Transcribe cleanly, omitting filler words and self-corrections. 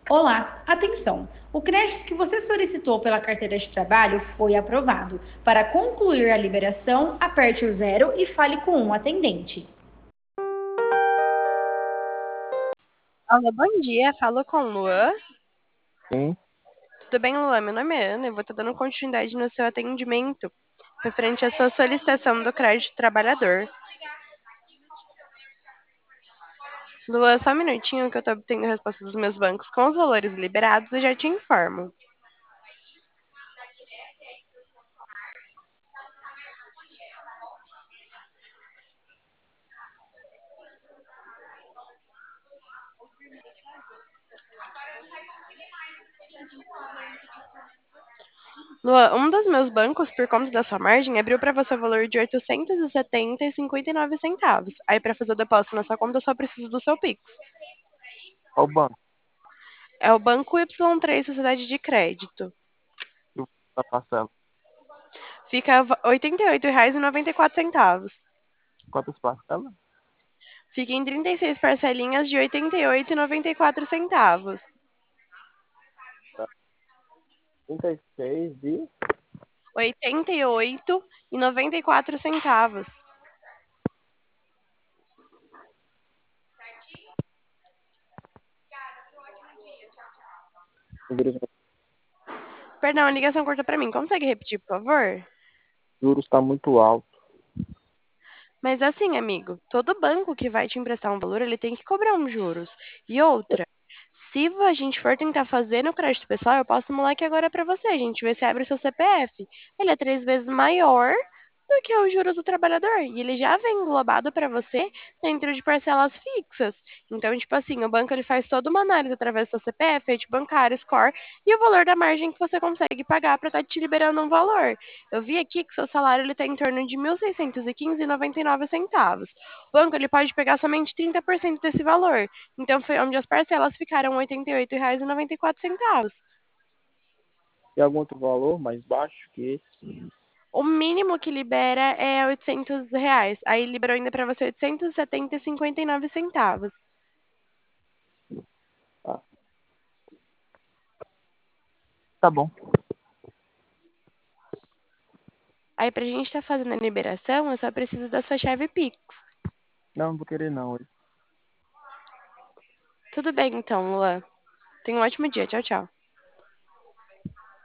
Olá, atenção! O crédito que você solicitou pela carteira de trabalho foi aprovado. Para concluir a liberação, aperte o zero e fale com um atendente. Alô, bom dia. Falo com o Luan. Sim, Tudo bem, Luan? Meu nome é Ana. Eu vou estar dando continuidade no seu atendimento referente à sua solicitação do crédito trabalhador. Luan, só um minutinho que eu estou obtendo a resposta dos meus bancos com os valores liberados e já te informo. Luan, um dos meus bancos, por conta da sua margem, abriu para você o valor de 870,59 centavos. Aí, para fazer o depósito na sua conta, eu só preciso do seu Pix. qual banco? É o Banco Y3 Sociedade de Crédito. E o da parcela? Fica R$ 88,94. Quantas parcelas? Fica em 36 parcelinhas de R$ 88,94. Tá. 36 de. R$ 88,94. Perdão, a ligação cortou para mim. Consegue repetir, por favor? Juros está muito alto. Mas assim, amigo, todo banco que vai te emprestar um valor, ele tem que cobrar uns juros. E outra, se a gente for tentar fazer no crédito pessoal, eu posso simular aqui agora para você. A gente vê se abre o seu CPF. Ele é 3 vezes maior do que os juros do trabalhador. E ele já vem englobado para você dentro de parcelas fixas. Então, tipo assim, o banco ele faz toda uma análise através do seu CPF, rede bancária, score e o valor da margem que você consegue pagar para estar te liberando um valor. Eu vi aqui que seu salário ele está em torno de 1.615,99 centavos. O banco ele pode pegar somente 30% desse valor. Então foi onde as parcelas ficaram R$ 88,94. Tem algum outro valor mais baixo que esse? O mínimo que libera é R$ 800. Aí liberou ainda para você 870,59 centavos. Tá, tá bom. Aí pra gente estar fazendo a liberação, eu só preciso da sua chave Pix. Não, não vou querer não. Tudo bem então, Luan. Tenha um ótimo dia. Tchau, tchau.